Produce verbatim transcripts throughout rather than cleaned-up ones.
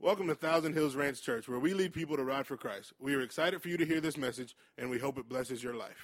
Welcome to Thousand Hills Ranch Church, where we lead people to ride for Christ. We are excited for you to hear this message, and we hope it blesses your life.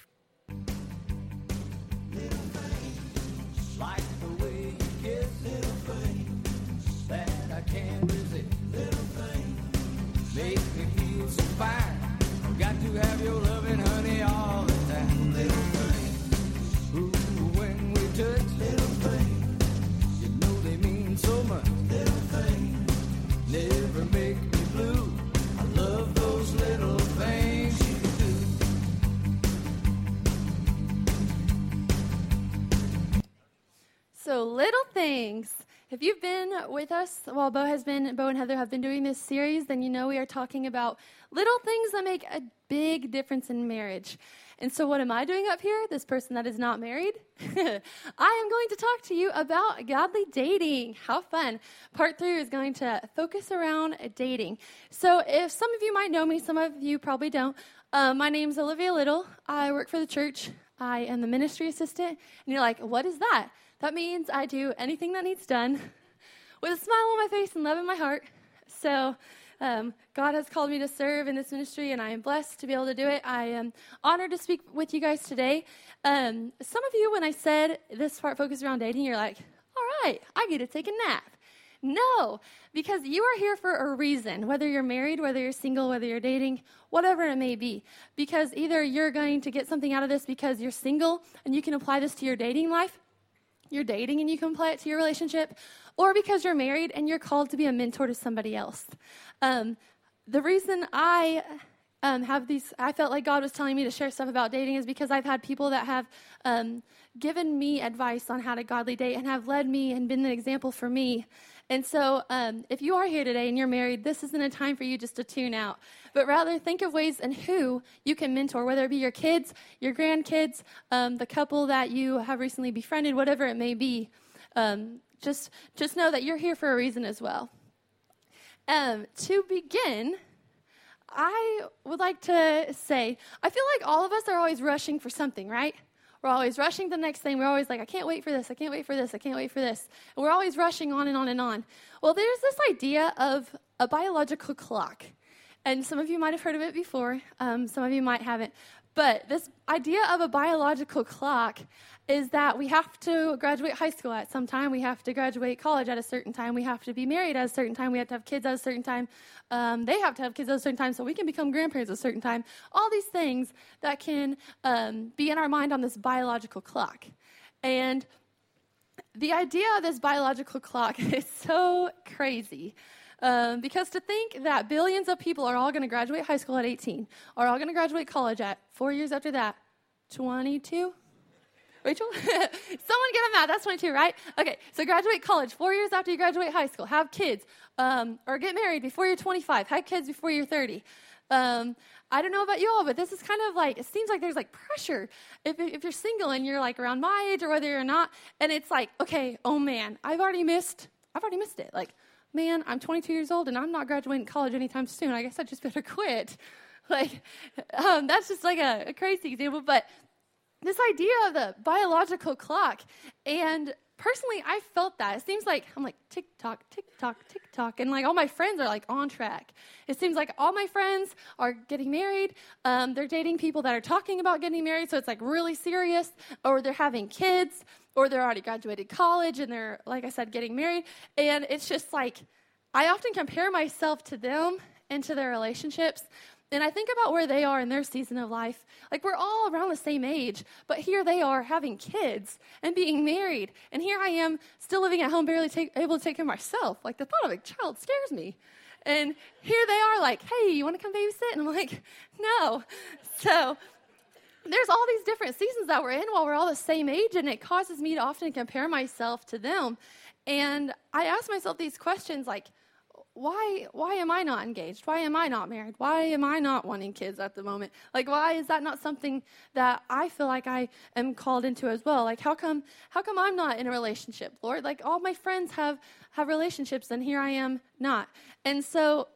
Little things, like the way you kiss, little things that I can't resist. Little things make me feel so fine. I've got to have your loving, honey, all the time. Little things, ooh, when we touch, little things, you know they mean so much. Little things never make me blue. I love those little things you do. So, little things. If you've been with us while Bo has been, Bo and Heather have been doing this series, then you know we are talking about little things that make a big difference in marriage. And so what am I doing up here, this person that is not married? I am going to talk to you about godly dating. How fun. Part three is going to focus around dating. So if some of you might know me, some of you probably don't. Uh, my name's Olivia Little. I work for the church. I am the ministry assistant. And you're like, what is that? That means I do anything that needs done with a smile on my face and love in my heart. So um, God has called me to serve in this ministry, and I am blessed to be able to do it. I am honored to speak with you guys today. Um, some of you, when I said this part focused around dating, you're like, all right, I get to take a nap. No, because you are here for a reason, whether you're married, whether you're single, whether you're dating, whatever it may be. Because either you're going to get something out of this because you're single and you can apply this to your dating life, you're dating and you can apply it to your relationship, or because you're married and you're called to be a mentor to somebody else. Um, the reason I um, have these, I felt like God was telling me to share stuff about dating is because I've had people that have um, given me advice on how to godly date and have led me and been an example for me. And so um, if you are here today and you're married, this isn't a time for you just to tune out, but rather think of ways and who you can mentor, whether it be your kids, your grandkids, um, the couple that you have recently befriended, whatever it may be. Um, just, just know that you're here for a reason as well. Um, to begin, I would like to say, I feel like all of us are always rushing for something, right? We're always rushing to the next thing. We're always like, I can't wait for this. I can't wait for this. I can't wait for this. And we're always rushing on and on and on. Well, there's this idea of a biological clock. And some of you might have heard of it before. Um, some of you might haven't. But this idea of a biological clock is that we have to graduate high school at some time. We have to graduate college at a certain time. We have to be married at a certain time. We have to have kids at a certain time. Um, they have to have kids at a certain time so we can become grandparents at a certain time. All these things that can um, be in our mind on this biological clock. And the idea of this biological clock is so crazy. Um, because to think that billions of people are all going to graduate high school at eighteen, are all going to graduate college at four years after that, twenty-two? Rachel? Someone get a math. That's twenty-two, right? Okay, so graduate college four years after you graduate high school. Have kids, um, or get married before you're twenty-five. Have kids before you're thirty. Um, I don't know about you all, but this is kind of like, it seems like there's like pressure if if you're single and you're like around my age or whether you're not, and it's like, okay, oh man, I've already missed, I've already missed it. Like, man, I'm twenty-two years old and I'm not graduating college anytime soon. I guess I just better quit. Like, um, that's just like a, a crazy example, but this idea of the biological clock, and personally, I felt that. It seems like, I'm like, tick-tock, tick-tock, tick-tock, and like all my friends are like on track. It seems like all my friends are getting married. Um, they're dating people that are talking about getting married, so it's like really serious, or they're having kids, or they're already graduated college, and they're, like I said, getting married, and it's just like, I often compare myself to them and to their relationships, and I think about where they are in their season of life. Like, we're all around the same age, but here they are having kids and being married. And here I am still living at home, barely take, able to take care of myself. Like, the thought of a child scares me. And here they are like, hey, you want to come babysit? And I'm like, no. So there's all these different seasons that we're in while we're all the same age, and it causes me to often compare myself to them. And I ask myself these questions like, Why why am I not engaged? Why am I not married? Why am I not wanting kids at the moment? Like, why is that not something that I feel like I am called into as well? Like, how come how come I'm not in a relationship, Lord? Like, all my friends have, have relationships, and here I am not. And so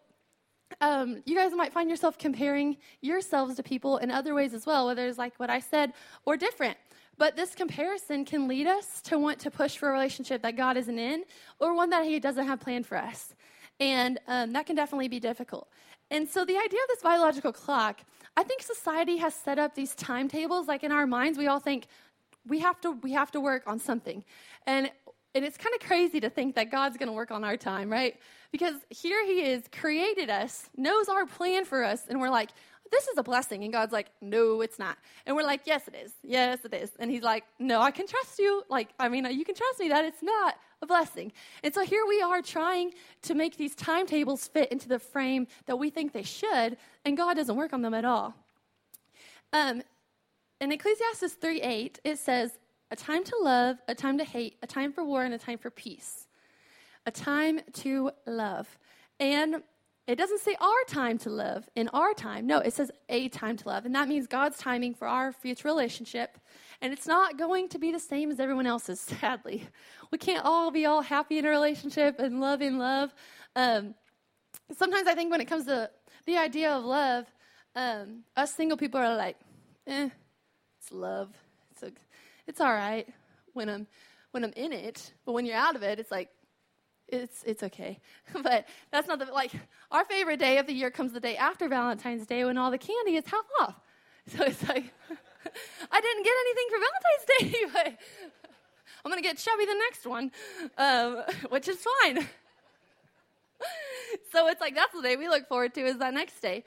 um, you guys might find yourself comparing yourselves to people in other ways as well, whether it's like what I said or different. But this comparison can lead us to want to push for a relationship that God isn't in, or one that he doesn't have planned for us. And um, that can definitely be difficult. And so the idea of this biological clock, I think society has set up these timetables. Like in our minds, we all think we have to we have to work on something. And, and it's kind of crazy to think that God's going to work on our time, right? Because here he is, created us, knows our plan for us, and we're like, this is a blessing. And God's like, no, it's not. And we're like, yes, it is. Yes, it is. And he's like, no, I can trust you. Like, I mean, you can trust me that it's not a blessing. And so here we are trying to make these timetables fit into the frame that we think they should, and God doesn't work on them at all. Um, in Ecclesiastes three eight, it says, a time to love, a time to hate, a time for war, and a time for peace. A time to love. And it doesn't say our time to love in our time. No, it says a time to love. And that means God's timing for our future relationship. And it's not going to be the same as everyone else's, sadly. We can't all be all happy in a relationship and love in love. Um, sometimes I think when it comes to the idea of love, um, us single people are like, eh, it's love. It's, a, it's all right when I'm, when I'm in it. But when you're out of it, it's like, It's it's okay. But that's not the, like, our favorite day of the year comes the day after Valentine's Day when all the candy is half off. So it's like, I didn't get anything for Valentine's Day, but I'm going to get chubby the next one, um, which is fine. So it's like, that's the day we look forward to, is that next day.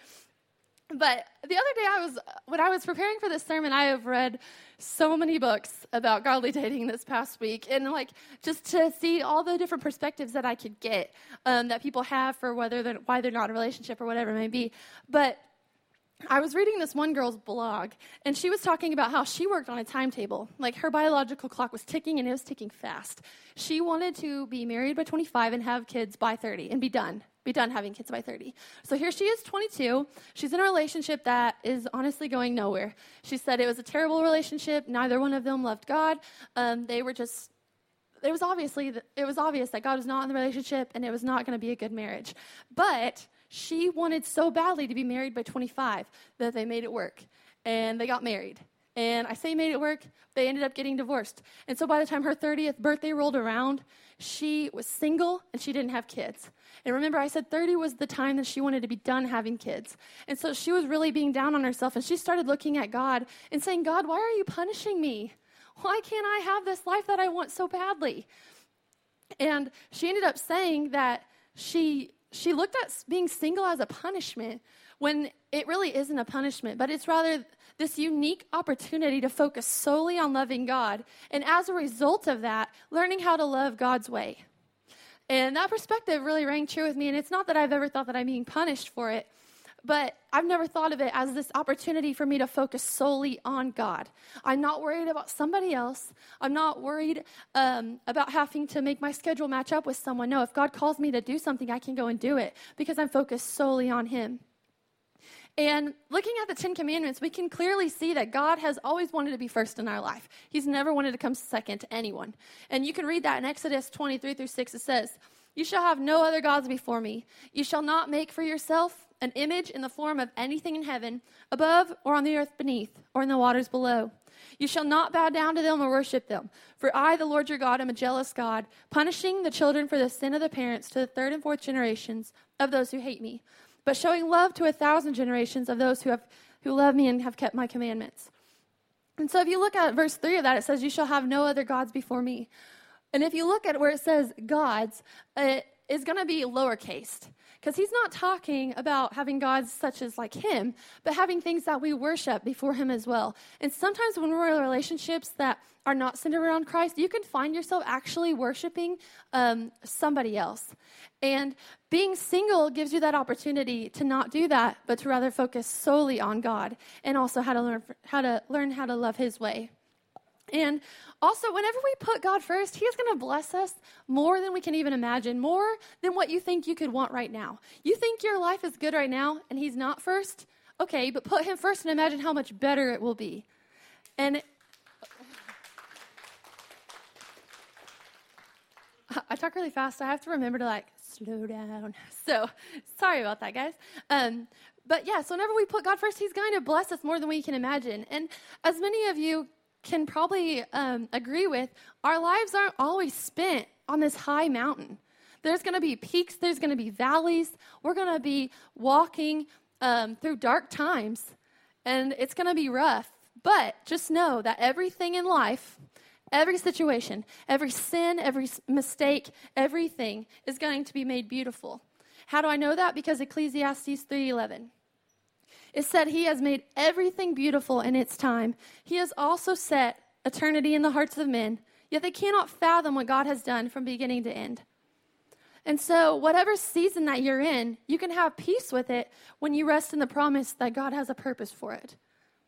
But the other day, I was when I was preparing for this sermon, I have read so many books about godly dating this past week, and like just to see all the different perspectives that I could get um, that people have for whether they're, why they're not in a relationship or whatever it may be. But I was reading this one girl's blog, and she was talking about how she worked on a timetable. Like, her biological clock was ticking, and it was ticking fast. She wanted to be married by twenty-five and have kids by thirty and be done. Be done having kids by thirty. So here she is, twenty-two. She's in a relationship that is honestly going nowhere. She said it was a terrible relationship. Neither one of them loved God. Um, they were just, it was obviously, it was obvious that God was not in the relationship, and it was not going to be a good marriage. But she wanted so badly to be married by twenty-five that they made it work, and they got married. And I say made it work, they ended up getting divorced. And so by the time her thirtieth birthday rolled around, she was single and she didn't have kids. And remember, I said thirty was the time that she wanted to be done having kids. And so she was really being down on herself, and she started looking at God and saying, God, why are you punishing me? Why can't I have this life that I want so badly? And she ended up saying that she she looked at being single as a punishment when it really isn't a punishment, but it's rather this unique opportunity to focus solely on loving God, and as a result of that, learning how to love God's way. And that perspective really rang true with me, and it's not that I've ever thought that I'm being punished for it, but I've never thought of it as this opportunity for me to focus solely on God. I'm not worried about somebody else. I'm not worried um, about having to make my schedule match up with someone. No, if God calls me to do something, I can go and do it because I'm focused solely on Him. And looking at the Ten Commandments, we can clearly see that God has always wanted to be first in our life. He's never wanted to come second to anyone. And you can read that in Exodus twenty-three through six. It says, you shall have no other gods before me. You shall not make for yourself an image in the form of anything in heaven, above or on the earth beneath, or in the waters below. You shall not bow down to them or worship them. For I, the Lord your God, am a jealous God, punishing the children for the sin of the parents to the third and fourth generations of those who hate me, but showing love to a thousand generations of those who have who love me and have kept my commandments. And so if you look at verse three of that, it says, you shall have no other gods before me. And if you look at where it says gods, it is going to be lowercase, because he's not talking about having gods such as like him, but having things that we worship before him as well. And sometimes when we're in relationships that are not centered around Christ, you can find yourself actually worshiping um, somebody else. And being single gives you that opportunity to not do that, but to rather focus solely on God, and also how to learn how to learn how to love his way. And also, whenever we put God first, he is going to bless us more than we can even imagine, more than what you think you could want right now. You think your life is good right now, and he's not first? Okay, but put him first and imagine how much better it will be. And I talk really fast. I have to remember to, like, slow down. So, sorry about that, guys. Um, but, yeah, so whenever we put God first, he's going to bless us more than we can imagine. And as many of you can probably um, agree with, our lives aren't always spent on this high mountain. There's going to be peaks. There's going to be valleys. We're going to be walking um, through dark times, and it's going to be rough. But just know that everything in life, every situation, every sin, every mistake, everything is going to be made beautiful. How do I know that? Because Ecclesiastes three eleven. It said he has made everything beautiful in its time. He has also set eternity in the hearts of men, yet they cannot fathom what God has done from beginning to end. And so whatever season that you're in, you can have peace with it when you rest in the promise that God has a purpose for it.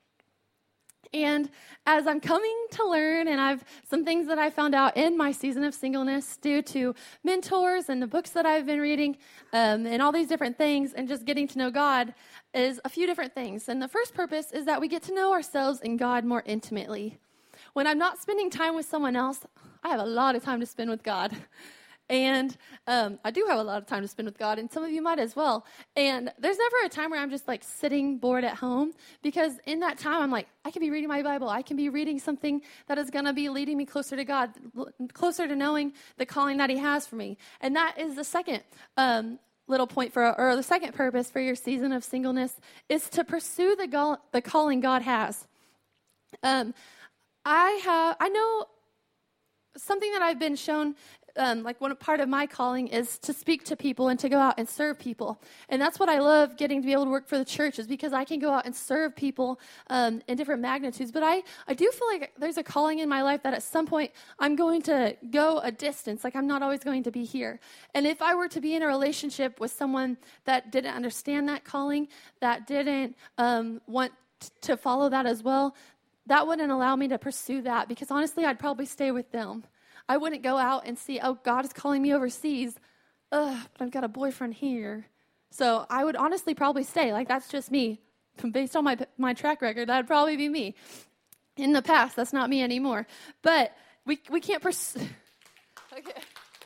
And as I'm coming to learn, and I've some things that I found out in my season of singleness due to mentors and the books that I've been reading, um, and all these different things, and just getting to know God, is a few different things. And the first purpose is that we get to know ourselves and God more intimately. When I'm not spending time with someone else, I have a lot of time to spend with God. And um, I do have a lot of time to spend with God, and some of you might as well. And there's never a time where I'm just like sitting bored at home, because in that time I'm like, I can be reading my Bible. I can be reading something that is going to be leading me closer to God, closer to knowing the calling that he has for me. And that is the second um, little point for, or the second purpose for your season of singleness, is to pursue the, go- the calling God has. Um, I have, I know something that I've been shown. Um, like one part of my calling is to speak to people and to go out and serve people. And that's what I love getting to be able to work for the church, is because I can go out and serve people um, in different magnitudes. But I, I do feel like there's a calling in my life that at some point I'm going to go a distance. Like I'm not always going to be here. And if I were to be in a relationship with someone that didn't understand that calling, that didn't um, want t- to follow that as well, that wouldn't allow me to pursue that, because honestly, I'd probably stay with them. I wouldn't go out and see, oh, God is calling me overseas. Ugh, but I've got a boyfriend here. So I would honestly probably stay. Like, that's just me. Based on my my track record, that would probably be me. In the past, that's not me anymore. But we we can't pursue. Okay.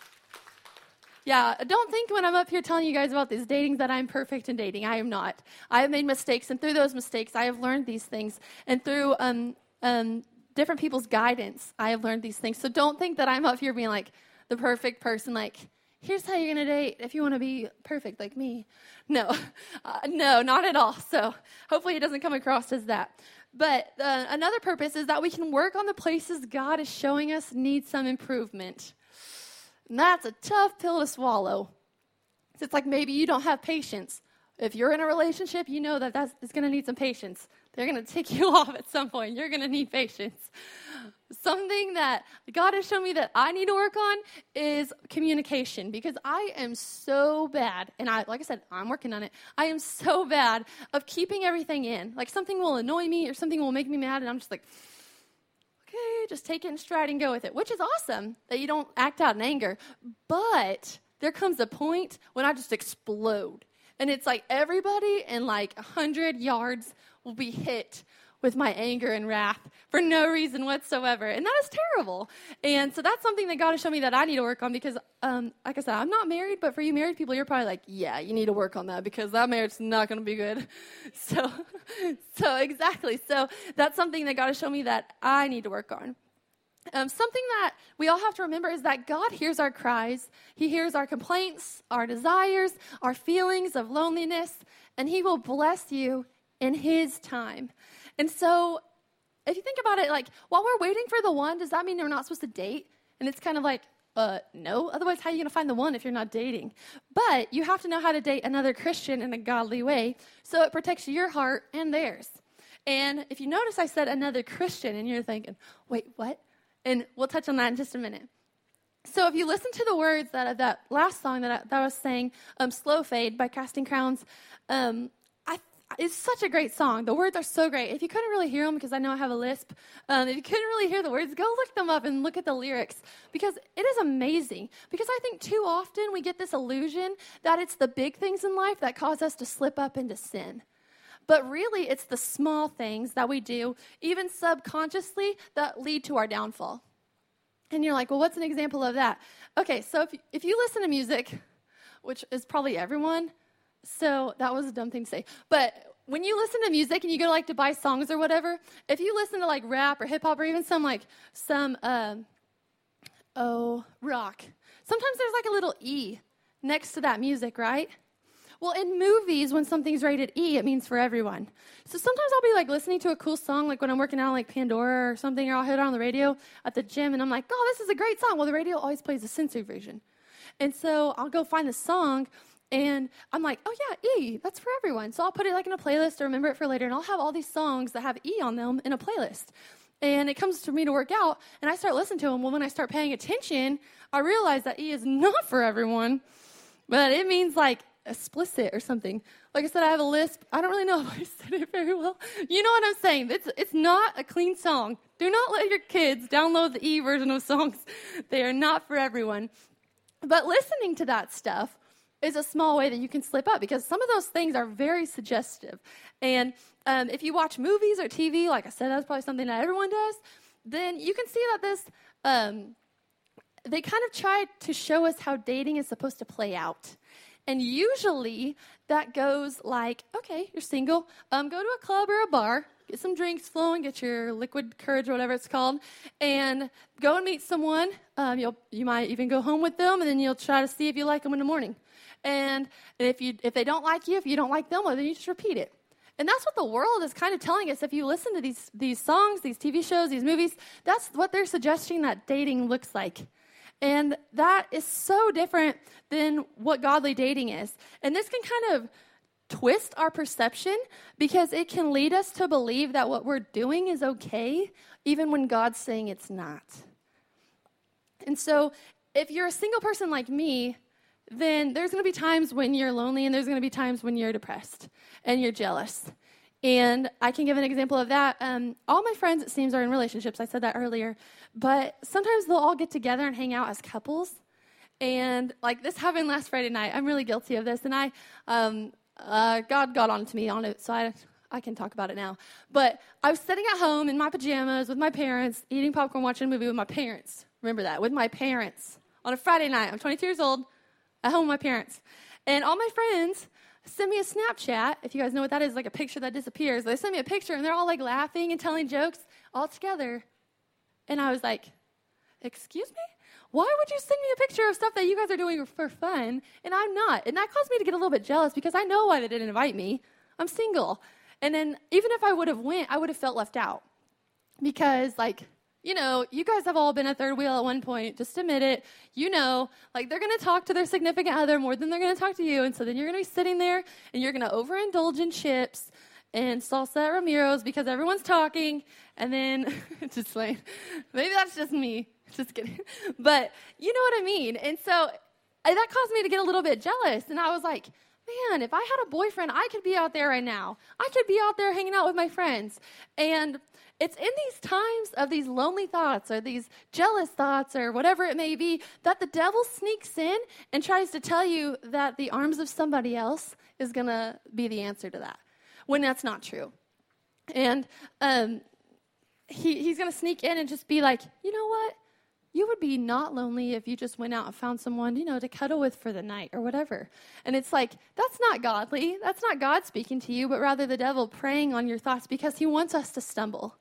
Yeah, don't think when I'm up here telling you guys about these datings that I'm perfect in dating. I am not. I have made mistakes, and through those mistakes, I have learned these things. And through um um. different people's guidance, I have learned these things. So don't think that I'm up here being like the perfect person, like, here's how you're going to date if you want to be perfect like me. No, uh, no, not at all. So hopefully it doesn't come across as that. But uh, another purpose is that we can work on the places God is showing us need some improvement. And that's a tough pill to swallow. It's like maybe you don't have patience. If you're in a relationship, you know that that's it's going to need some patience. They're going to take you off at some point. You're going to need patience. Something that God has shown me that I need to work on is communication, because I am so bad, and I, like I said, I'm working on it. I am so bad of keeping everything in. Like something will annoy me or something will make me mad, and I'm just like, okay, just take it in stride and go with it, which is awesome that you don't act out in anger. But there comes a point when I just explode. And it's like everybody in like one hundred yards will be hit with my anger and wrath for no reason whatsoever. And that is terrible. And so that's something that God has shown me that I need to work on, because, um, like I said, I'm not married, but for you married people, you're probably like, yeah, you need to work on that, because that marriage is not going to be good. So, so exactly. So that's something that God has shown me that I need to work on. Um, something that we all have to remember is that God hears our cries. He hears our complaints, our desires, our feelings of loneliness, and he will bless you in his time. And so if you think about it, like while we're waiting for the one, does that mean we're not supposed to date? And it's kind of like, uh, no. Otherwise, how are you going to find the one if you're not dating? But you have to know how to date another Christian in a godly way, so it protects your heart and theirs. And if you notice, I said another Christian, and you're thinking, wait, what? And we'll touch on that in just a minute. So if you listen to the words that that last song that I, that I was saying, um, Slow Fade by Casting Crowns, um, I, it's such a great song. The words are so great. If you couldn't really hear them, because I know I have a lisp, um, if you couldn't really hear the words, go look them up and look at the lyrics, because it is amazing. Because I think too often we get this illusion that it's the big things in life that cause us to slip up into sin. But really, it's the small things that we do, even subconsciously, that lead to our downfall. And you're like, well, what's an example of that? Okay, so if, if you listen to music, which is probably everyone, so that was a dumb thing to say. But when you listen to music and you go like to buy songs or whatever, if you listen to like rap or hip hop or even some like some, um, oh, rock, sometimes there's like a little E next to that music, right? Well, in movies, when something's rated E, it means for everyone. So sometimes I'll be like listening to a cool song, like when I'm working out like Pandora or something, or I'll hit it on the radio at the gym, and I'm like, oh, this is a great song. Well, the radio always plays the censored version. And so I'll go find the song, and I'm like, oh, yeah, E, that's for everyone. So I'll put it like in a playlist or remember it for later, and I'll have all these songs that have E on them in a playlist. And it comes to me to work out, and I start listening to them. Well, when I start paying attention, I realize that E is not for everyone, but it means like explicit or something. Like I said, I have a lisp. I don't really know if I said it very well. You know what I'm saying? It's it's not a clean song. Do not let your kids download the E version of songs. They are not for everyone. But listening to that stuff is a small way that you can slip up, because some of those things are very suggestive. And um, if you watch movies or T V, like I said, that's probably something that everyone does, then you can see that this, um, they kind of try to show us how dating is supposed to play out. And usually that goes like, okay, you're single, um, go to a club or a bar, get some drinks flowing, get your liquid courage or whatever it's called, and go and meet someone. Um, you'll you might even go home with them, and then you'll try to see if you like them in the morning. And if you if they don't like you, if you don't like them, well, then you just repeat it. And that's what the world is kind of telling us. If you listen to these these songs, these T V shows, these movies, that's what they're suggesting that dating looks like. And that is so different than what godly dating is. And this can kind of twist our perception, because it can lead us to believe that what we're doing is okay, even when God's saying it's not. And so if you're a single person like me, then there's going to be times when you're lonely, and there's going to be times when you're depressed and you're jealous. And I can give an example of that. Um, all my friends, it seems, are in relationships. I said that earlier. But sometimes they'll all get together and hang out as couples. And, like, this happened last Friday night. I'm really guilty of this. And I, um, uh, God got on to me on it, so I, I can talk about it now. But I was sitting at home in my pajamas with my parents, eating popcorn, watching a movie with my parents. Remember that, with my parents. On a Friday night. I'm twenty-two years old, at home with my parents. And all my friends send me a Snapchat. If you guys know what that is, like a picture that disappears. They send me a picture, and they're all like laughing and telling jokes all together. And I was like, excuse me? Why would you send me a picture of stuff that you guys are doing for fun, and I'm not? And that caused me to get a little bit jealous, because I know why they didn't invite me. I'm single. And then even if I would have went, I would have felt left out. Because, like, you know, you guys have all been a third wheel at one point. Just admit it. You know, like, they're going to talk to their significant other more than they're going to talk to you. And so then you're going to be sitting there, and you're going to overindulge in chips and salsa at Ramiro's because everyone's talking. And then, just like, maybe that's just me. Just kidding. But you know what I mean. And so and that caused me to get a little bit jealous. And I was like, man, if I had a boyfriend, I could be out there right now. I could be out there hanging out with my friends. And it's in these times of these lonely thoughts or these jealous thoughts or whatever it may be that the devil sneaks in and tries to tell you that the arms of somebody else is going to be the answer to that, when that's not true. And um, he, he's going to sneak in and just be like, you know what? You would be not lonely if you just went out and found someone, you know, to cuddle with for the night or whatever. And it's like, that's not godly. That's not God speaking to you, but rather the devil preying on your thoughts because he wants us to stumble.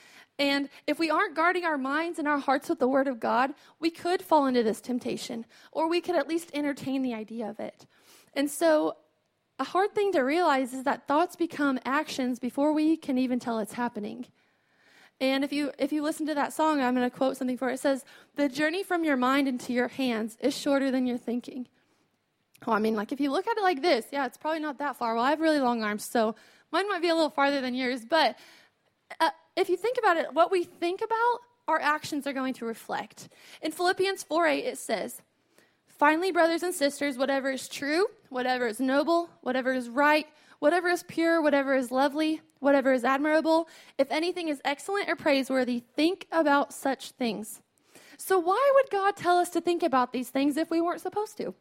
And if we aren't guarding our minds and our hearts with the word of God, we could fall into this temptation, or we could at least entertain the idea of it. And so a hard thing to realize is that thoughts become actions before we can even tell it's happening. And if you if you listen to that song, I'm going to quote something for it. It says, the journey from your mind into your hands is shorter than you're thinking. Well, I mean, like if you look at it like this, yeah, it's probably not that far. Well, I have really long arms, so mine might be a little farther than yours. But uh, if you think about it, what we think about, our actions are going to reflect. In Philippians four eight, it says, finally, brothers and sisters, whatever is true, whatever is noble, whatever is right, whatever is pure, whatever is lovely, whatever is admirable, if anything is excellent or praiseworthy, think about such things. So why would God tell us to think about these things if we weren't supposed to?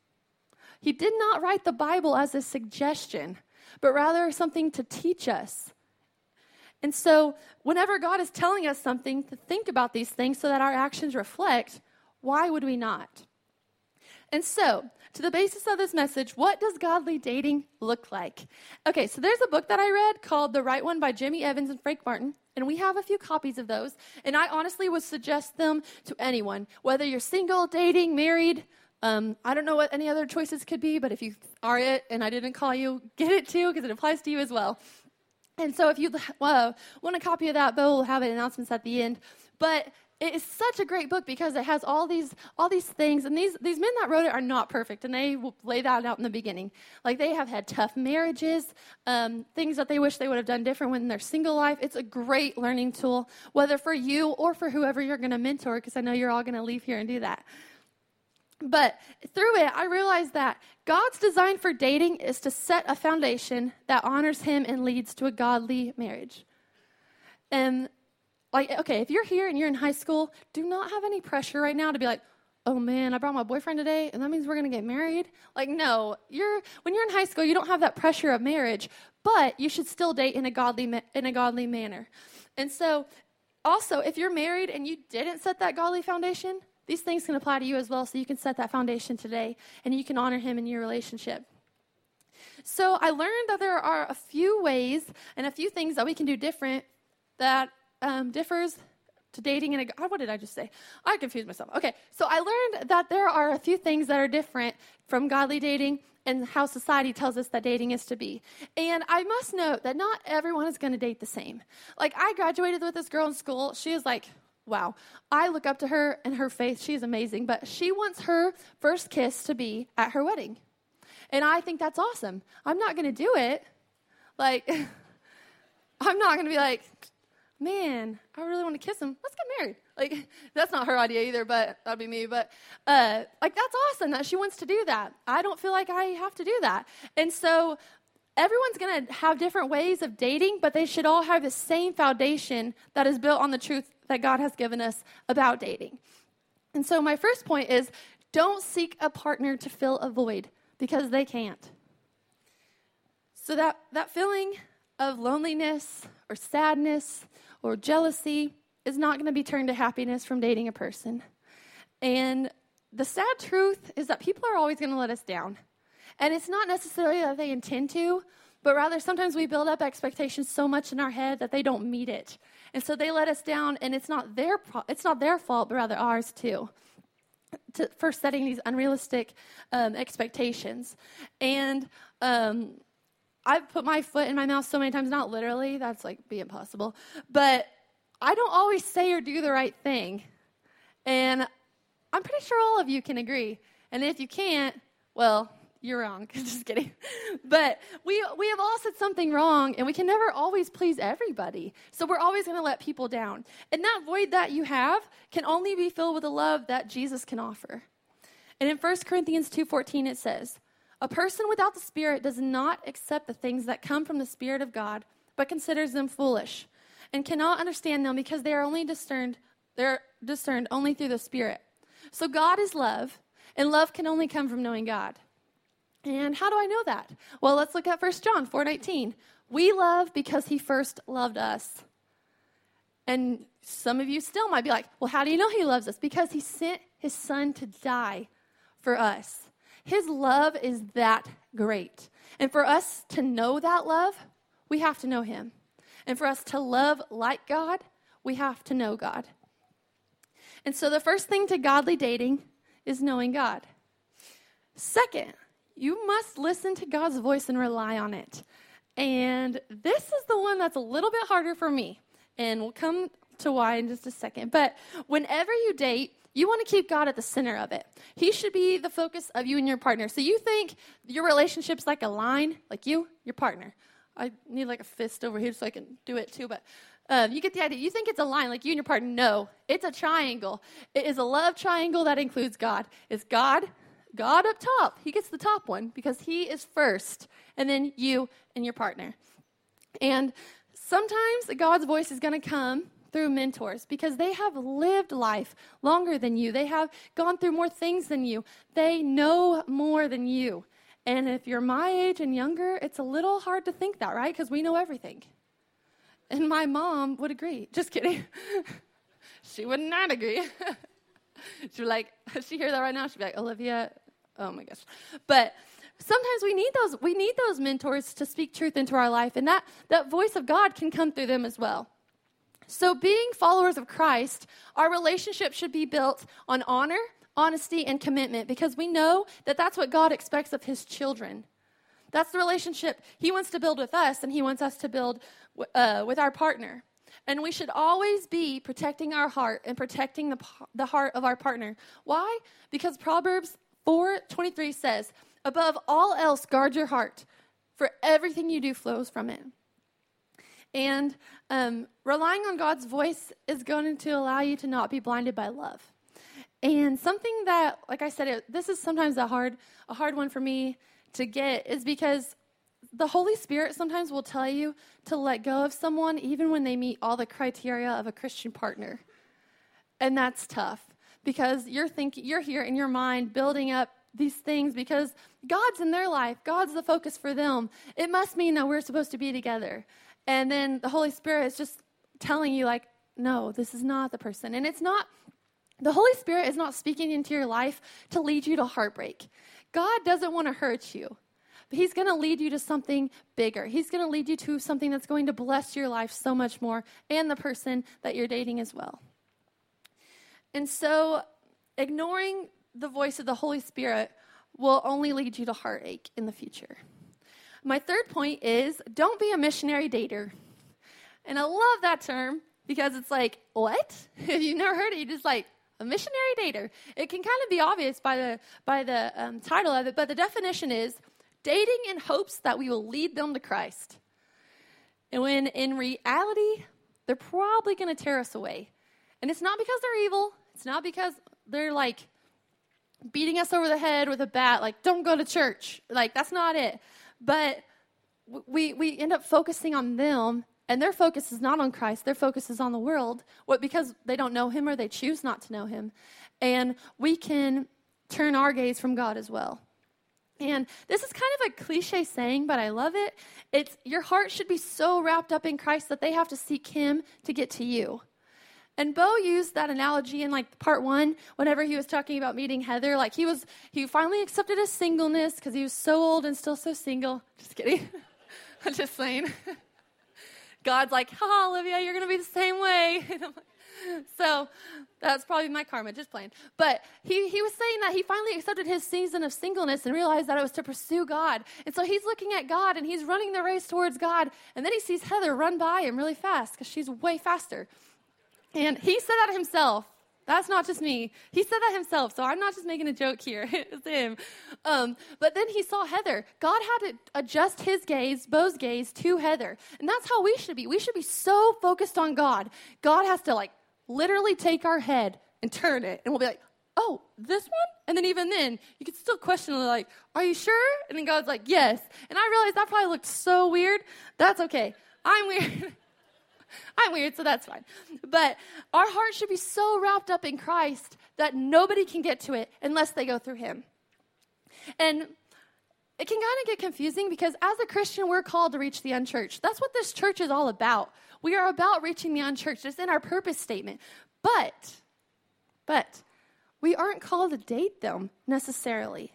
He did not write the Bible as a suggestion, but rather something to teach us. And so whenever God is telling us something, to think about these things so that our actions reflect, why would we not? And so, to the basis of this message, what does godly dating look like? Okay, so there's a book that I read called The Right One by Jimmy Evans and Frank Martin, and we have a few copies of those, and I honestly would suggest them to anyone, whether you're single, dating, married. Um, I don't know what any other choices could be, but if you are it and I didn't call you, get it too, because it applies to you as well. And so if you uh, want a copy of that, Bo will have it, announcements at the end. But it is such a great book because it has all these all these things, and these these men that wrote it are not perfect, and they will lay that out in the beginning. Like, they have had tough marriages, um, things that they wish they would have done different when in their single life. It's a great learning tool, whether for you or for whoever you're going to mentor, because I know you're all going to leave here and do that. But through it, I realized that God's design for dating is to set a foundation that honors him and leads to a godly marriage. And Like, okay, if you're here and you're in high school, do not have any pressure right now to be like, oh man, I brought my boyfriend today, and that means we're going to get married. Like, no, you're when you're in high school, you don't have that pressure of marriage, but you should still date in a godly ma- in a godly manner. And so, also, if you're married and you didn't set that godly foundation, these things can apply to you as well, so you can set that foundation today, and you can honor him in your relationship. So I learned that there are a few ways and a few things that we can do different that Um, differs to dating in a, oh, what did I just say? I confused myself. Okay, so I learned that there are a few things that are different from godly dating and how society tells us that dating is to be. And I must note that not everyone is going to date the same. Like, I graduated with this girl in school. She is like, wow. I look up to her and her faith. She's amazing. But she wants her first kiss to be at her wedding. And I think that's awesome. I'm not going to do it. Like, I'm not going to be like, man, I really want to kiss him. Let's get married. Like, that's not her idea either, but that'd be me. But, uh, like, that's awesome that she wants to do that. I don't feel like I have to do that. And so everyone's going to have different ways of dating, but they should all have the same foundation that is built on the truth that God has given us about dating. And so my first point is, don't seek a partner to fill a void, because they can't. So that, that feeling of loneliness or sadness or jealousy is not going to be turned to happiness from dating a person. And the sad truth is that people are always going to let us down. And it's not necessarily that they intend to, but rather sometimes we build up expectations so much in our head that they don't meet it. And so they let us down, and it's not their pro- it's not their fault, but rather ours too, to, for setting these unrealistic um, expectations. And um I've put my foot in my mouth so many times, not literally, that's like be impossible, but I don't always say or do the right thing. And I'm pretty sure all of you can agree. And if you can't, well, you're wrong. Just kidding. But we we have all said something wrong, and we can never always please everybody. So we're always going to let people down. And that void that you have can only be filled with the love that Jesus can offer. And in First Corinthians two fourteen, it says, a person without the Spirit does not accept the things that come from the Spirit of God, but considers them foolish, and cannot understand them because they are only discerned, they're discerned only through the Spirit. So God is love, and love can only come from knowing God. And how do I know that? Well, let's look at First John four nineteen. We love because he first loved us. And some of you still might be like, well, how do you know he loves us? Because he sent his son to die for us. His love is that great. And for us to know that love, we have to know him. And for us to love like God, we have to know God. And so the first thing to godly dating is knowing God. Second, you must listen to God's voice and rely on it. And this is the one that's a little bit harder for me. And we'll come to why in just a second. But whenever you date, you want to keep God at the center of it. He should be the focus of you and your partner. So you think your relationship's like a line, like you, your partner. I need like a fist over here so I can do it too, but um, you get the idea. You think it's a line, like you and your partner. No, it's a triangle. It is a love triangle that includes God. It's God, God up top. He gets the top one because he is first, and then you and your partner. And sometimes God's voice is going to come through mentors because they have lived life longer than you. They have gone through more things than you. They know more than you. And if you're my age and younger, it's a little hard to think that, right? Because we know everything. And my mom would agree. Just kidding. She would not agree. She'd be like, she hear that right now? She'd be like, Olivia, Oh my gosh. But sometimes we need those we need those mentors to speak truth into our life, and that, that voice of God can come through them as well. So being followers of Christ, our relationship should be built on honor, honesty, and commitment, because we know that that's what God expects of his children. That's the relationship he wants to build with us, and he wants us to build uh, with our partner. And we should always be protecting our heart and protecting the, the heart of our partner. Why? Because Proverbs four twenty-three says, above all else, guard your heart, for everything you do flows from it. And um, relying on God's voice is going to allow you to not be blinded by love. And something that, like I said, it, this is sometimes a hard, a hard one for me to get, is because the Holy Spirit sometimes will tell you to let go of someone even when they meet all the criteria of a Christian partner. And that's tough, because you're thinking, you're here in your mind building up these things because God's in their life. God's the focus for them. It must mean that we're supposed to be together. And then the Holy Spirit is just telling you, like, no, this is not the person. And it's not, the Holy Spirit is not speaking into your life to lead you to heartbreak. God doesn't want to hurt you, but he's going to lead you to something bigger. He's going to lead you to something that's going to bless your life so much more, and the person that you're dating as well. And so ignoring the voice of the Holy Spirit will only lead you to heartache in the future. My third point is, don't be a missionary dater. And I love that term because it's like, what? If you've never heard it, you're just like, a missionary dater. It can kind of be obvious by the by the um, title of it, but the definition is dating in hopes that we will lead them to Christ. And when in reality, they're probably going to tear us away. And it's not because they're evil. It's not because they're like beating us over the head with a bat, like, don't go to church. Like, that's not it. But we we end up focusing on them, and their focus is not on Christ. Their focus is on the world, what because they don't know him or they choose not to know him. And we can turn our gaze from God as well. And this is kind of a cliche saying, but I love it. It's your heart should be so wrapped up in Christ that they have to seek him to get to you. And Bo used that analogy in like part one, whenever he was talking about meeting Heather. Like he was, he finally accepted his singleness because he was so old and still so single. Just kidding. I'm just saying. God's like, ha, Olivia, you're going to be the same way. And I'm like, so that's probably my karma, just playing. But he, he was saying that he finally accepted his season of singleness and realized that it was to pursue God. And so he's looking at God and he's running the race towards God. And then he sees Heather run by him really fast because she's way faster. And he said that himself. That's not just me. He said that himself, so I'm not just making a joke here. It's him. Um, but then he saw Heather. God had to adjust his gaze, Bo's gaze, to Heather. And that's how we should be. We should be so focused on God. God has to, like, literally take our head and turn it. And we'll be like, oh, this one? And then even then, you can still question, like, are you sure? And then God's like, yes. And I realized that probably looked so weird. That's okay. I'm weird. I'm weird, so that's fine. But our heart should be so wrapped up in Christ that nobody can get to it unless they go through him. And it can kind of get confusing because as a Christian, we're called to reach the unchurched. That's what this church is all about. We are about reaching the unchurched. It's in our purpose statement. But, but, we aren't called to date them necessarily.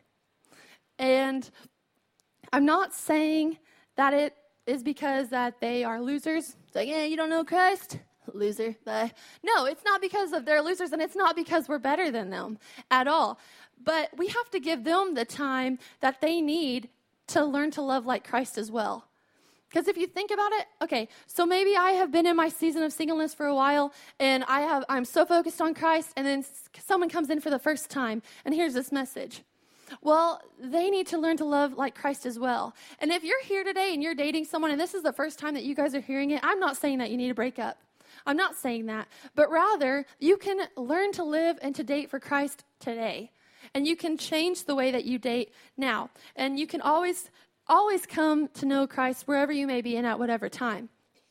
And I'm not saying that it is because that they are losers. It's like, yeah, you don't know Christ? Loser. Bye. No, it's not because of they're losers, and it's not because we're better than them at all. But we have to give them the time that they need to learn to love like Christ as well. Because if you think about it, okay, so maybe I have been in my season of singleness for a while, and I have, I'm so focused on Christ, and then someone comes in for the first time, and here's this message. Well, they need to learn to love like Christ as well. And if you're here today and you're dating someone and this is the first time that you guys are hearing it, I'm not saying that you need to break up. I'm not saying that. But rather, you can learn to live and to date for Christ today. And you can change the way that you date now. And you can always, always come to know Christ wherever you may be and at whatever time.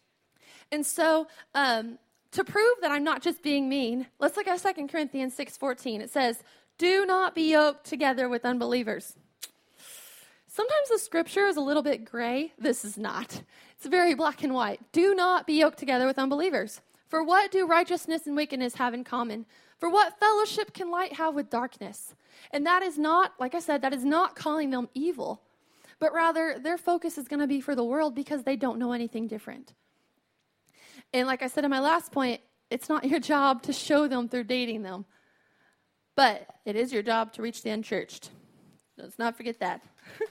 And so, um, to prove that I'm not just being mean, let's look at Second Corinthians six fourteen. It says, do not be yoked together with unbelievers. Sometimes the scripture is a little bit gray. This is not. It's very black and white. Do not be yoked together with unbelievers. For what do righteousness and wickedness have in common? For what fellowship can light have with darkness? And that is not, like I said, that is not calling them evil, but rather their focus is going to be for the world because they don't know anything different. And like I said in my last point, it's not your job to show them through dating them, but it is your job to reach the unchurched. Let's not forget that.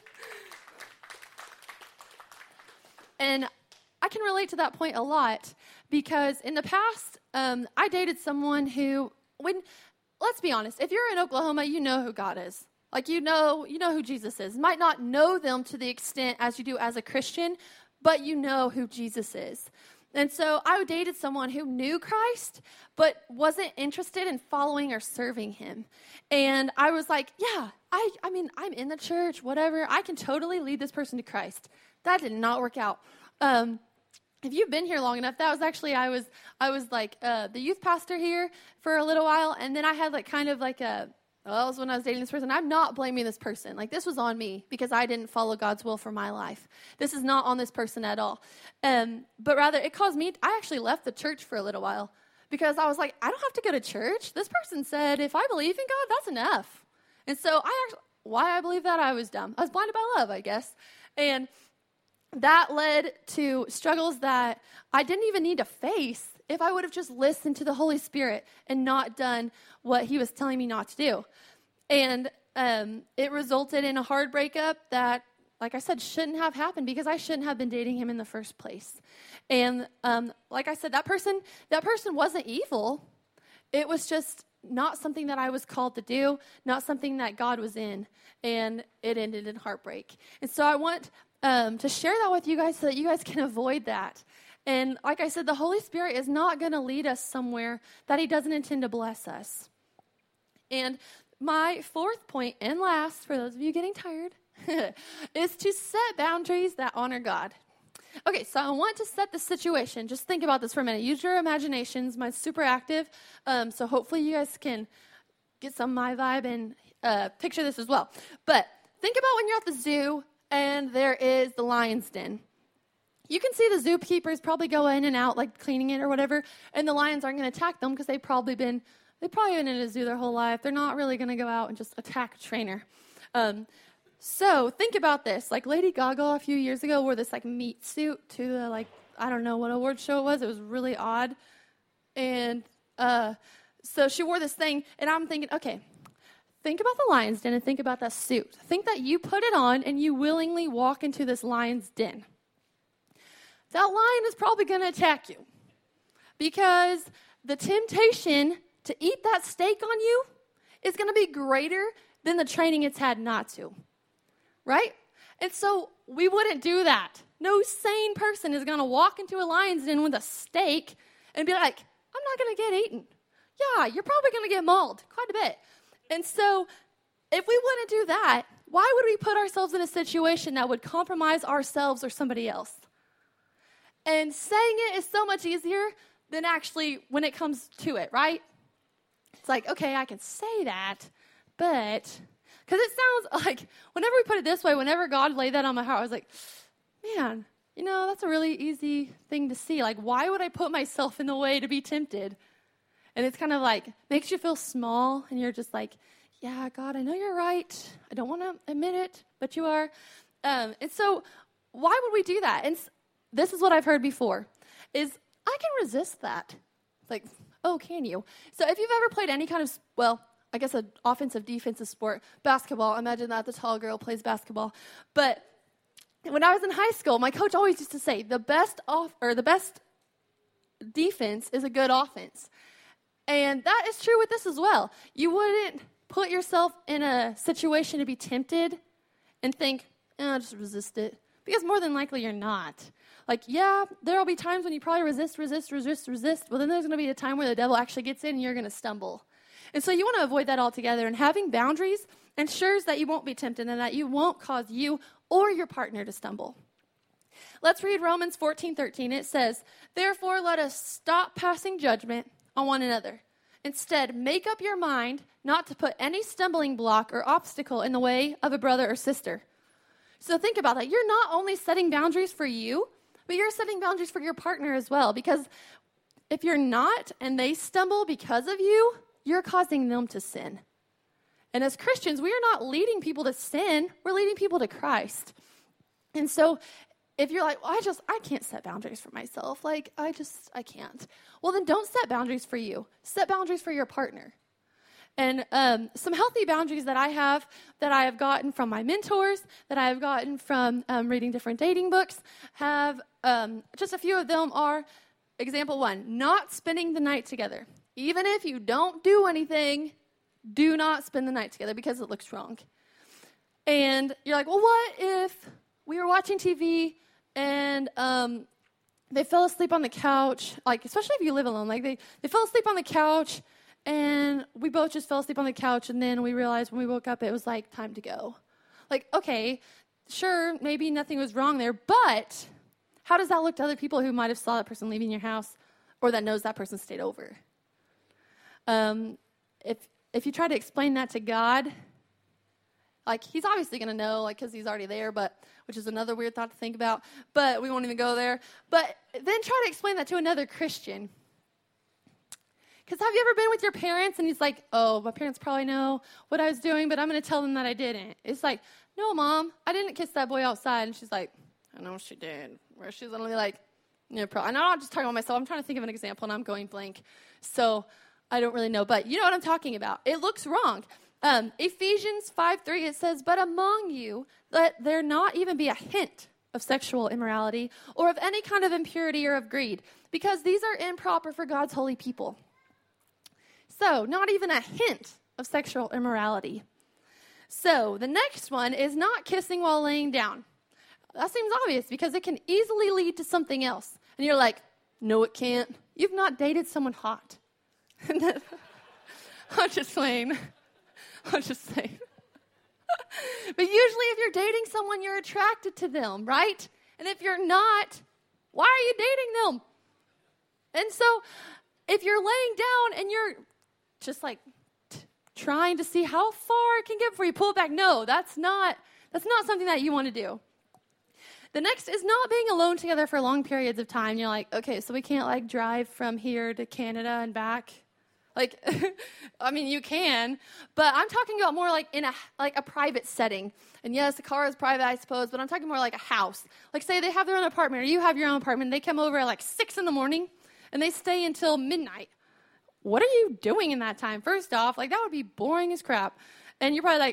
And I can relate to that point a lot because in the past, um, I dated someone who, when, let's be honest, if you're in Oklahoma, you know who God is. Like, you know, you know who Jesus is. Might not know them to the extent as you do as a Christian, but you know who Jesus is. And so I dated someone who knew Christ, but wasn't interested in following or serving him. And I was like, yeah, I, I mean, I'm in the church, whatever. I can totally lead this person to Christ. That did not work out. Um, if you've been here long enough, that was actually, I was, I was like uh, the youth pastor here for a little while. And then I had like kind of like a, well, that was when I was dating this person. I'm not blaming this person. Like, this was on me because I didn't follow God's will for my life. This is not on this person at all. Um, but rather, it caused me, I actually left the church for a little while because I was like, I don't have to go to church. This person said, if I believe in God, that's enough. And so I actually, why I believe that, I was dumb. I was blinded by love, I guess. And that led to struggles that I didn't even need to face if I would have just listened to the Holy Spirit and not done what he was telling me not to do. And um, it resulted in a hard breakup that, like I said, shouldn't have happened because I shouldn't have been dating him in the first place. And um, like I said, that person, that person wasn't evil. It was just not something that I was called to do, not something that God was in, and it ended in heartbreak. And so I want um, to share that with you guys so that you guys can avoid that. And like I said, the Holy Spirit is not going to lead us somewhere that he doesn't intend to bless us. And my fourth point and last, for those of you getting tired, is to set boundaries that honor God. Okay, so I want to set the situation. Just think about this for a minute. Use your imaginations. Mine's super active, um, so hopefully you guys can get some of my vibe and uh, picture this as well. But think about when you're at the zoo and there is the lion's den. You can see the zookeepers probably go in and out, like cleaning it or whatever, and the lions aren't going to attack them because they've probably been they've probably been in a zoo their whole life. They're not really going to go out and just attack a trainer. Um, so think about this. Like Lady Gaga a few years ago wore this like meat suit to the like I don't know what award show it was. It was really odd, and uh, so she wore this thing, and I'm thinking, okay. Think about the lion's den and think about that suit. Think that you put it on and you willingly walk into this lion's den. That lion is probably going to attack you because the temptation to eat that steak on you is going to be greater than the training it's had not to, right? And so we wouldn't do that. No sane person is going to walk into a lion's den with a steak and be like, I'm not going to get eaten. Yeah, you're probably going to get mauled quite a bit. And so if we wouldn't do that, why would we put ourselves in a situation that would compromise ourselves or somebody else? And saying it is so much easier than actually when it comes to it, right? It's like, okay, I can say that, but, because it sounds like, whenever we put it this way, whenever God laid that on my heart, I was like, man, you know, that's a really easy thing to see. Like, why would I put myself in the way to be tempted? And it's kind of like, makes you feel small, and you're just like, yeah, God, I know you're right. I don't want to admit it, but you are. Um, and so why would we do that? And this is what I've heard before, is I can resist that. Like, oh, can you? So if you've ever played any kind of, well, I guess an offensive, defensive sport, basketball, imagine that the tall girl plays basketball. But when I was in high school, my coach always used to say, the best off or the best defense is a good offense. And that is true with this as well. You wouldn't put yourself in a situation to be tempted and think, eh, I'll just resist it. Because more than likely you're not. Like, yeah, there will be times when you probably resist, resist, resist, resist. Well, then there's going to be a time where the devil actually gets in and you're going to stumble. And so you want to avoid that altogether. And having boundaries ensures that you won't be tempted and that you won't cause you or your partner to stumble. Let's read Romans fourteen thirteen. It says, therefore, let us stop passing judgment on one another. Instead, make up your mind not to put any stumbling block or obstacle in the way of a brother or sister. So think about that. You're not only setting boundaries for you, but you're setting boundaries for your partner as well. Because if you're not and they stumble because of you, you're causing them to sin. And as Christians, we are not leading people to sin. We're leading people to Christ. And so if you're like, well, I just, I can't set boundaries for myself. Like, I just, I can't. Well, then don't set boundaries for you. Set boundaries for your partner. And um, some healthy boundaries that I have, that I have gotten from my mentors, that I have gotten from um, reading different dating books, have um, just a few of them are, example one, not spending the night together. Even if you don't do anything, do not spend the night together because it looks wrong. And you're like, well, what if we were watching T V and um, they fell asleep on the couch, like, especially if you live alone, like they, they fell asleep on the couch and we both just fell asleep on the couch and then we realized when we woke up it was like time to go. Like, okay, sure, maybe nothing was wrong there, but how does that look to other people who might have saw that person leaving your house or that knows that person stayed over? Um, if If you try to explain that to God, like, he's obviously going to know, like, because he's already there, but, which is another weird thought to think about, but we won't even go there. But then try to explain that to another Christian. Because have you ever been with your parents, and he's like, oh, my parents probably know what I was doing, but I'm going to tell them that I didn't. It's like, no, Mom, I didn't kiss that boy outside. And she's like, I know she did. Where she's literally like, no problem. And I'm not just talking about myself. I'm trying to think of an example, and I'm going blank. So I don't really know, but you know what I'm talking about. It looks wrong. Um, Ephesians five three, it says, but among you, let there not even be a hint of sexual immorality or of any kind of impurity or of greed, because these are improper for God's holy people. So, not even a hint of sexual immorality. So, the next one is not kissing while laying down. That seems obvious because it can easily lead to something else. And you're like, no, it can't. You've not dated someone hot. I'm just saying. I'm just saying. But usually if you're dating someone, you're attracted to them, right? And if you're not, why are you dating them? And so if you're laying down and you're just like t- trying to see how far it can get before you pull it back, no, that's not, that's not something that you want to do. The next is not being alone together for long periods of time. You're like, okay, so we can't like drive from here to Canada and back. Like, I mean, you can, but I'm talking about more like in a like a private setting. And yes, the car is private, I suppose, but I'm talking more like a house. Like, say they have their own apartment, or you have your own apartment. They come over at like six in the morning, and they stay until midnight. What are you doing in that time? First off, like that would be boring as crap. And you're probably like,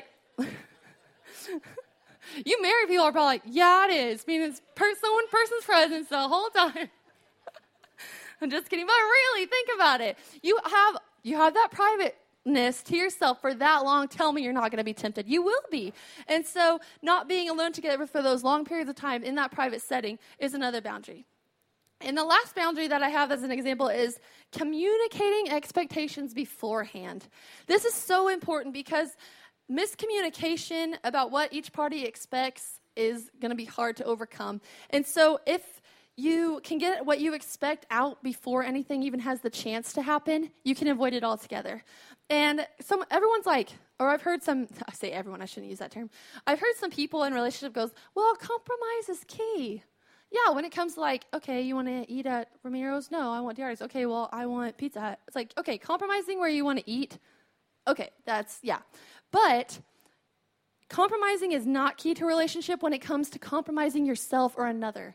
you married people are probably like, yeah, it is. Being this person, one person's presence the whole time. I'm just kidding, but really think about it. You have you have that privateness to yourself for that long. Tell me you're not going to be tempted. You will be. And so not being alone together for those long periods of time in that private setting is another boundary. And the last boundary that I have as an example is communicating expectations beforehand. This is so important because miscommunication about what each party expects is going to be hard to overcome. And so if you can get what you expect out before anything even has the chance to happen, you can avoid it altogether. And some everyone's like, or I've heard some, I say everyone, I shouldn't use that term. I've heard some people in relationship goes, well, compromise is key. Yeah, when it comes to like, okay, you want to eat at Ramiro's? No, I want Diari's. Okay, well, I want Pizza Hut. It's like, okay, compromising where you want to eat. Okay, that's, yeah. But compromising is not key to a relationship when it comes to compromising yourself or another.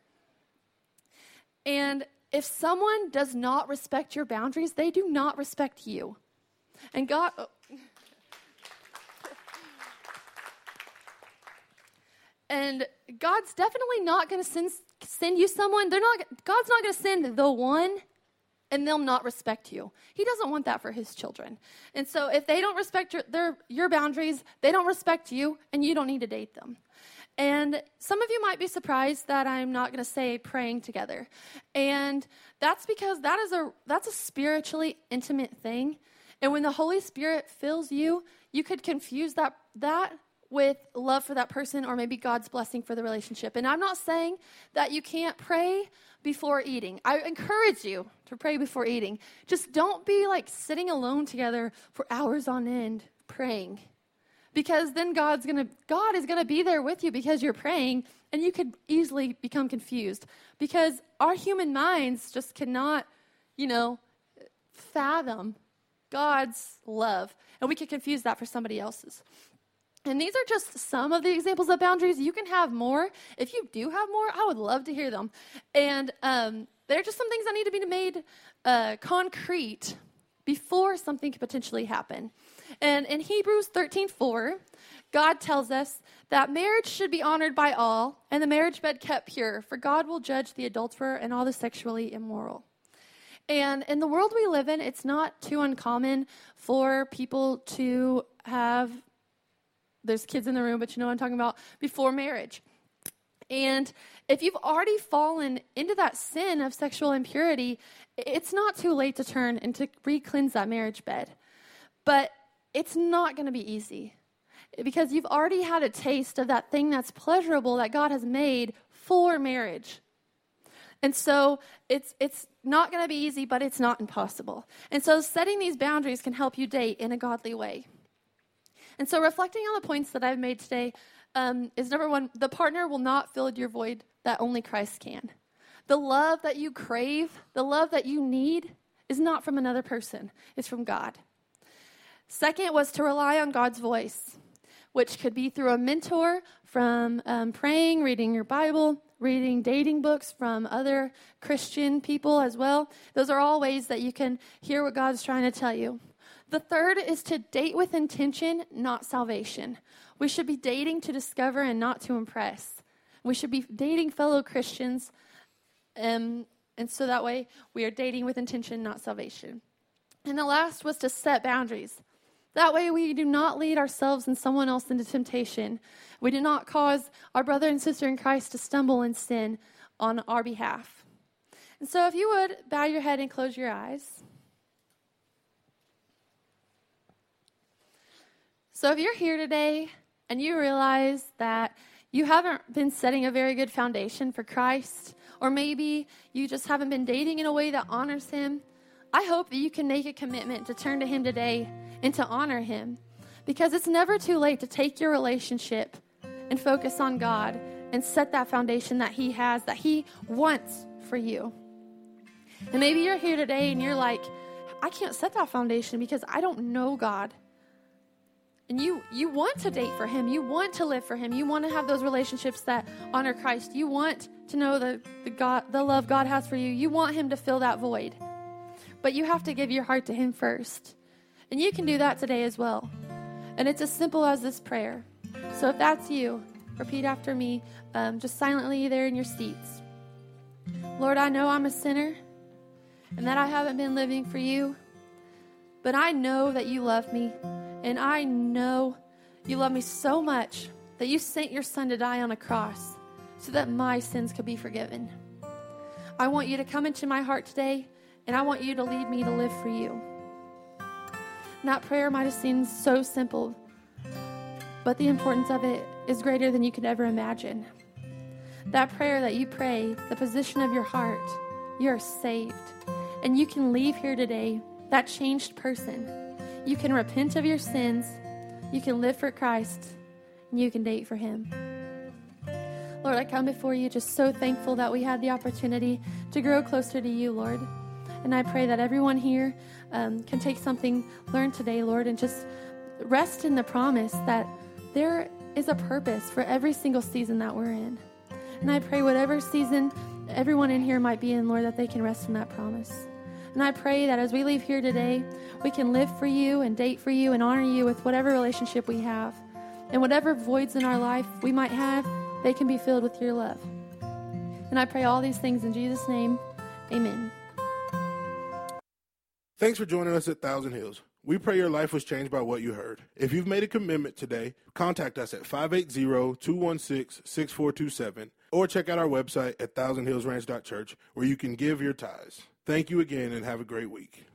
And if someone does not respect your boundaries, they do not respect you. And God, oh. and God's definitely not going to send send you someone. They're not. God's not going to send the one, and they'll not respect you. He doesn't want that for His children. And so, if they don't respect your their your boundaries, they don't respect you, and you don't need to date them. And some of you might be surprised that I'm not going to say praying together. And that's because that is a that's a spiritually intimate thing. And when the Holy Spirit fills you, you could confuse that that with love for that person or maybe God's blessing for the relationship. And I'm not saying that you can't pray before eating. I encourage you to pray before eating. Just don't be like sitting alone together for hours on end praying. Because then God's gonna, God is going to be there with you because you're praying, and you could easily become confused. Because our human minds just cannot, you know, fathom God's love, and we can confuse that for somebody else's. And these are just some of the examples of boundaries. You can have more. If you do have more, I would love to hear them. And um, they're just some things that need to be made uh, concrete before something could potentially happen. And in Hebrews thirteen four, God tells us that marriage should be honored by all and the marriage bed kept pure, for God will judge the adulterer and all the sexually immoral. And in the world we live in, it's not too uncommon for people to have, there's kids in the room, but you know what I'm talking about, before marriage. And if you've already fallen into that sin of sexual impurity, it's not too late to turn and to re-cleanse that marriage bed. But it's not going to be easy, because you've already had a taste of that thing that's pleasurable that God has made for marriage. And so it's it's not going to be easy, but it's not impossible. And so setting these boundaries can help you date in a godly way. And so reflecting on the points that I've made today um, is, number one, the partner will not fill your void that only Christ can. The love that you crave, the love that you need, is not from another person. It's from God. Second was to rely on God's voice, which could be through a mentor, from um, praying, reading your Bible, reading dating books from other Christian people as well. Those are all ways that you can hear what God's trying to tell you. The third is to date with intention, not salvation. We should be dating to discover and not to impress. We should be dating fellow Christians, um, and so that way we are dating with intention, not salvation. And the last was to set boundaries. That way we do not lead ourselves and someone else into temptation. We do not cause our brother and sister in Christ to stumble in sin on our behalf. And so if you would, bow your head and close your eyes. So if you're here today and you realize that you haven't been setting a very good foundation for Christ, or maybe you just haven't been dating in a way that honors him, I hope that you can make a commitment to turn to him today and to honor him, because it's never too late to take your relationship and focus on God and set that foundation that he has, that he wants for you. And maybe you're here today and you're like, I can't set that foundation because I don't know God. And you you want to date for him. You want to live for him. You want to have those relationships that honor Christ. You want to know the, the God, the love God has for you. You want him to fill that void. But you have to give your heart to him first. And you can do that today as well. And it's as simple as this prayer. So if that's you, repeat after me, um, just silently there in your seats. Lord, I know I'm a sinner and that I haven't been living for you, but I know that you love me, and I know you love me so much that you sent your son to die on a cross so that my sins could be forgiven. I want you to come into my heart today, and I want you to lead me to live for you. And that prayer might have seemed so simple, but the importance of it is greater than you could ever imagine. That prayer that you pray, the position of your heart, you're saved. And you can leave here today that changed person. You can repent of your sins, you can live for Christ, and you can date for him. Lord, I come before you just so thankful that we had the opportunity to grow closer to you, Lord. And I pray that everyone here um, can take something learned today, Lord, and just rest in the promise that there is a purpose for every single season that we're in. And I pray whatever season everyone in here might be in, Lord, that they can rest in that promise. And I pray that as we leave here today, we can live for you and date for you and honor you with whatever relationship we have. And whatever voids in our life we might have, they can be filled with your love. And I pray all these things in Jesus' name. Amen. Thanks for joining us at Thousand Hills. We pray your life was changed by what you heard. If you've made a commitment today, contact us at five eight zero, two one six, six four two seven or check out our website at thousand hills ranch dot church where you can give your tithes. Thank you again and have a great week.